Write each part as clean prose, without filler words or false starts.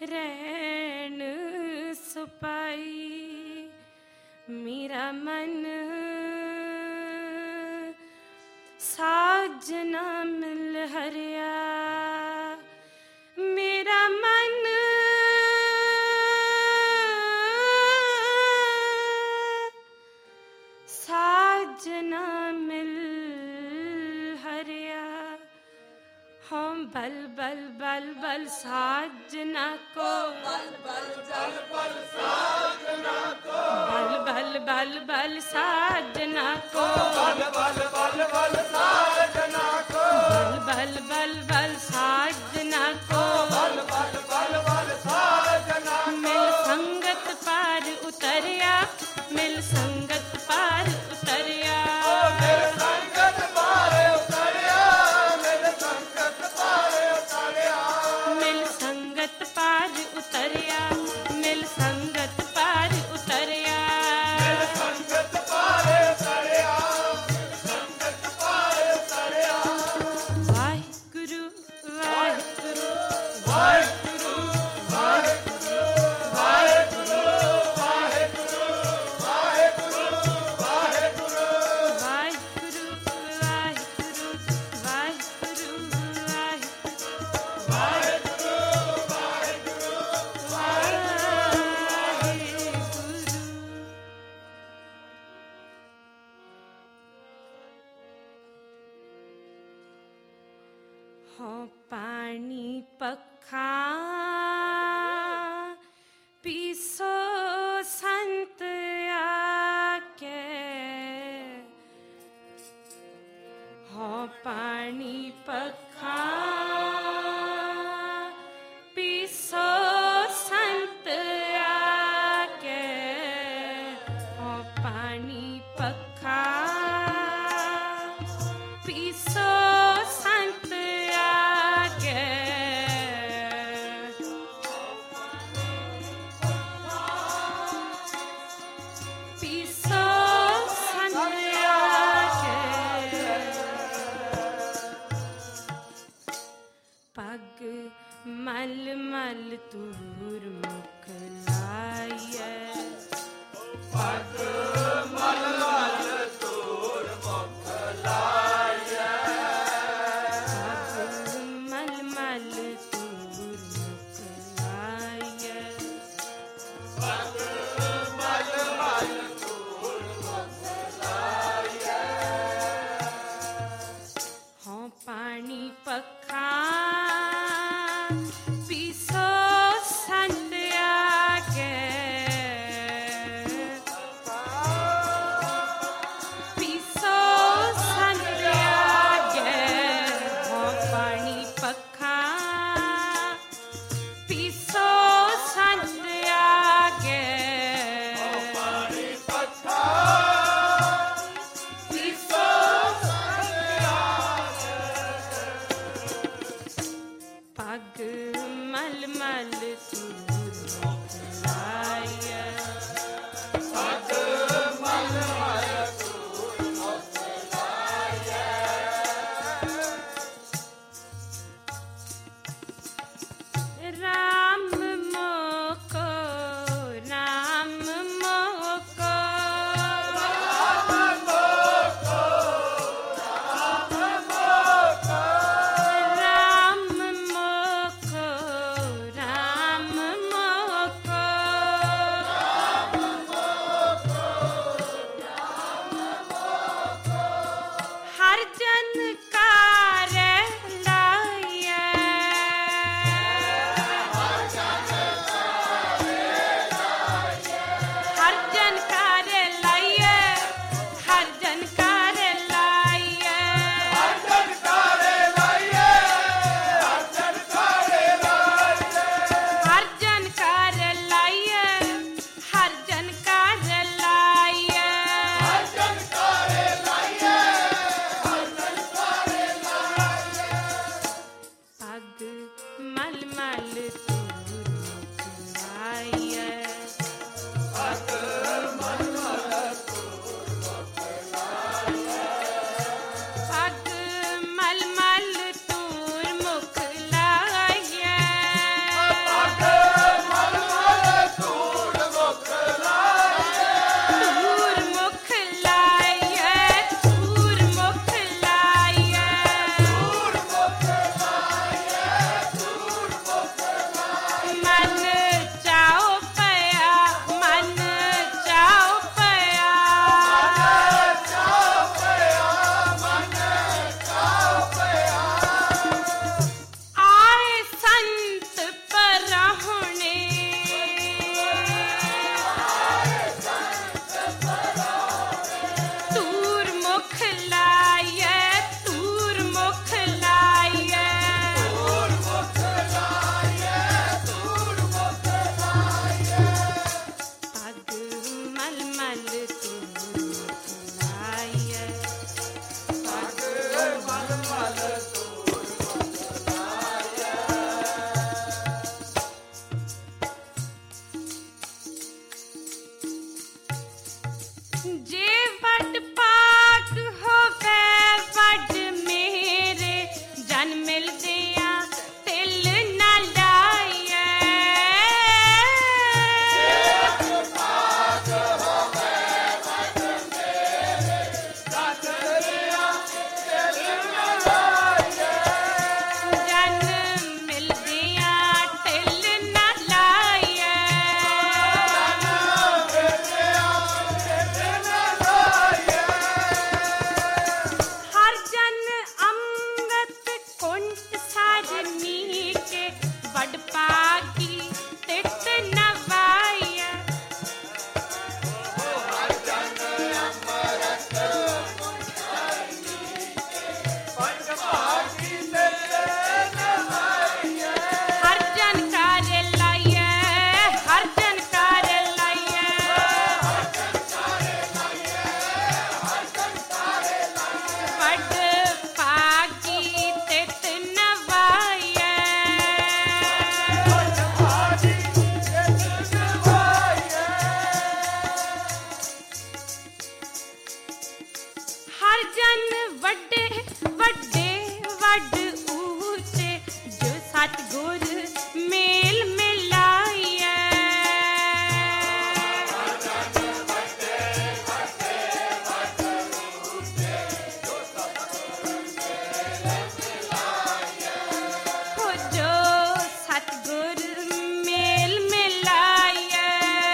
रैन सुपाई मेरा मन साजना मिल हरिया मेरा मन साजना मिल हरिया हम बल बल बल बल साजना को बल बल जल बल साजना को बल बल बल बल साजना को बल बल बल बल साजना को बल बल बल बल साजना को बल बल बल बल साजना मिल संगत पार उतरिया मिल संगत पार उतरिया मेरे संगत पार उतरिया मेरे संगत पार उतरिया मिल संगत पार उतरिया मिल संगत पार उतरिया मेरे संगत पार उतरिया संगत पार उतरिया वाहिगुरु वाहिगुरु वाहिगुरु वाहिगुरु वाहिगुरु वाहिगुरु वाहिगुरु वाहिगुरु वाहिगुरु वाहिगुरु वाहिगुरु वाहिगुरु हो पानी पखा पीसो संत आके हो पानी पखा पीसो संत आके हो पानी पखा पीसो संत आके पीसो संत आके पग मल मल तूर मुख लाइए पग मल मल तोर मुख लाया पग मल मल तूर मुख लाइए पग मल मल तोर मुख लाया हो पानी पखा पीसो संत आके पीसो संत आके हो पानी पखा पीसो संत आके पानी पत्ता पीसो पग मल मल तूर मुख लाइए पग मल मल तोर मुख लाया राम मोको राम मोको राम मोको राम मोको हर जन कार लाइए हर जन कार लाइए हर जन कार लाइए अर्जन कारे लाइए अर्जन कारे लाइए हर जन कार लाइए हर जन कार लाइए अर्जन कारे लाइए अर्जन कारे लाइए पग मल मल तूर मुख लाइए पग मल मल तोर मुख लाया पग मल मल तूर मुख लाइए पग सतगुर मेल मिलाइए हो जो सतगुर मेल मिलाइए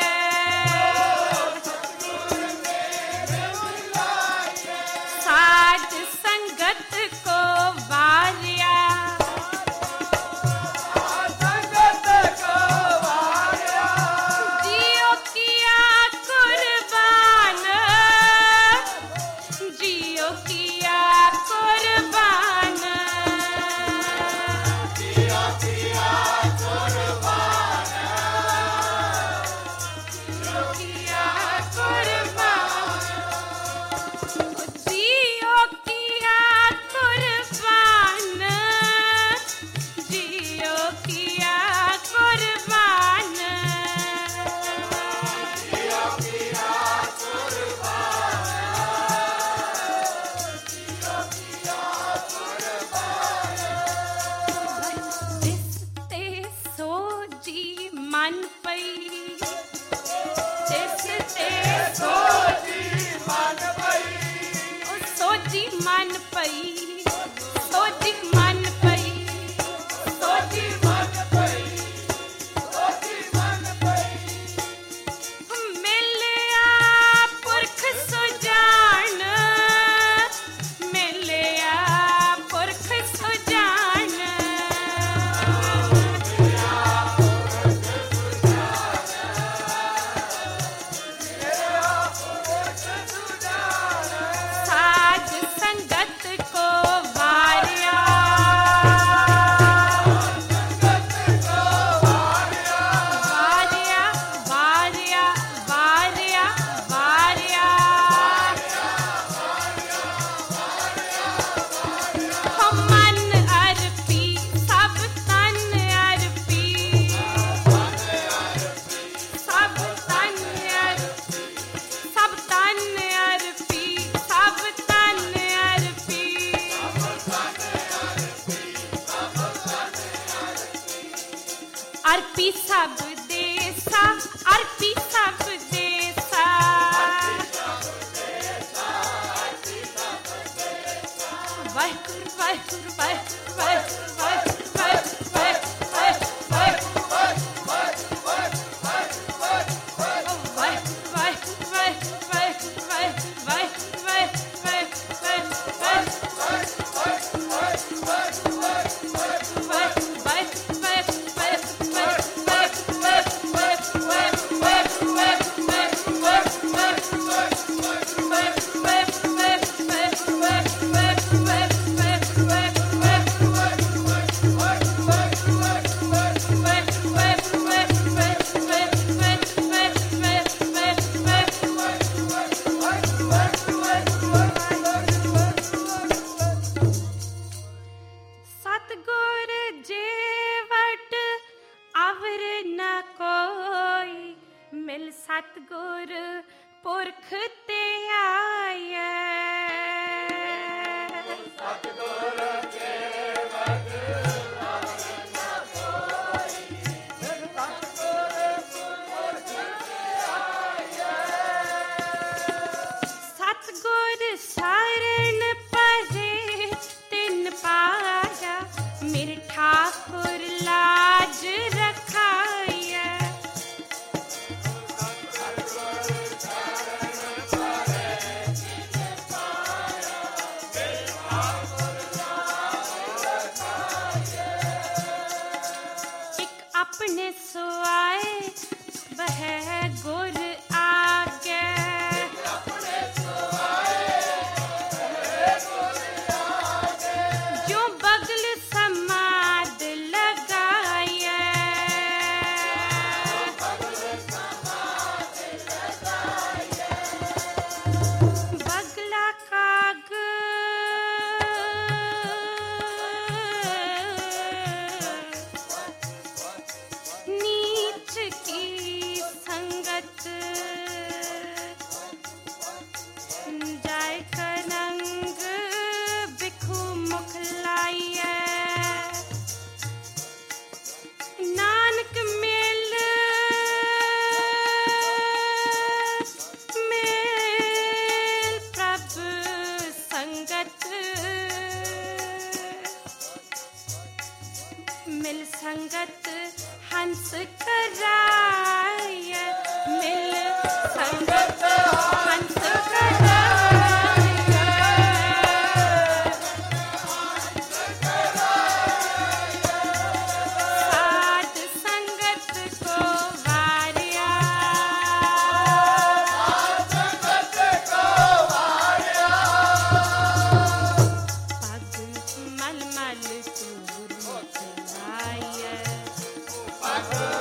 साध संगत को वारिया जियो किया कुर्बान जियो किया कुर्बान किया कुर्बान जियो किया कुर्बान जियो किया कुर्बान जिस ते सो जी मन पई जिस ते सो ओ सोची मन पई सोची मन पई मिलिया पुरख सुजान मिलिया पुरख सुजान साध संगत को वारिया वारिया वारिया वारिया वारिया हम मन अर्पी सब तन अर्पी सब तन अर्पी सब तन अर्पी सब तन अर्पी अर्पी सब देसा अर्पी सब देसा वाहिगुरु वाहिगुरु वाहिगुरु वाहिगुरु वाहिगुरु सतगुर जेवट अवर न कोई मिल सतगुर पुरख ते आया सतगुर शरण परे तिन पाया मेरे ठाकुर लाज रखाया एक अपने सुआए वह गुर आगे जो बगल समाद लगाया बगला काग नीच की संगत हंस कराय मिल संगत हंस कराय साध संगत को वारिया पग मल मल तूर चलाय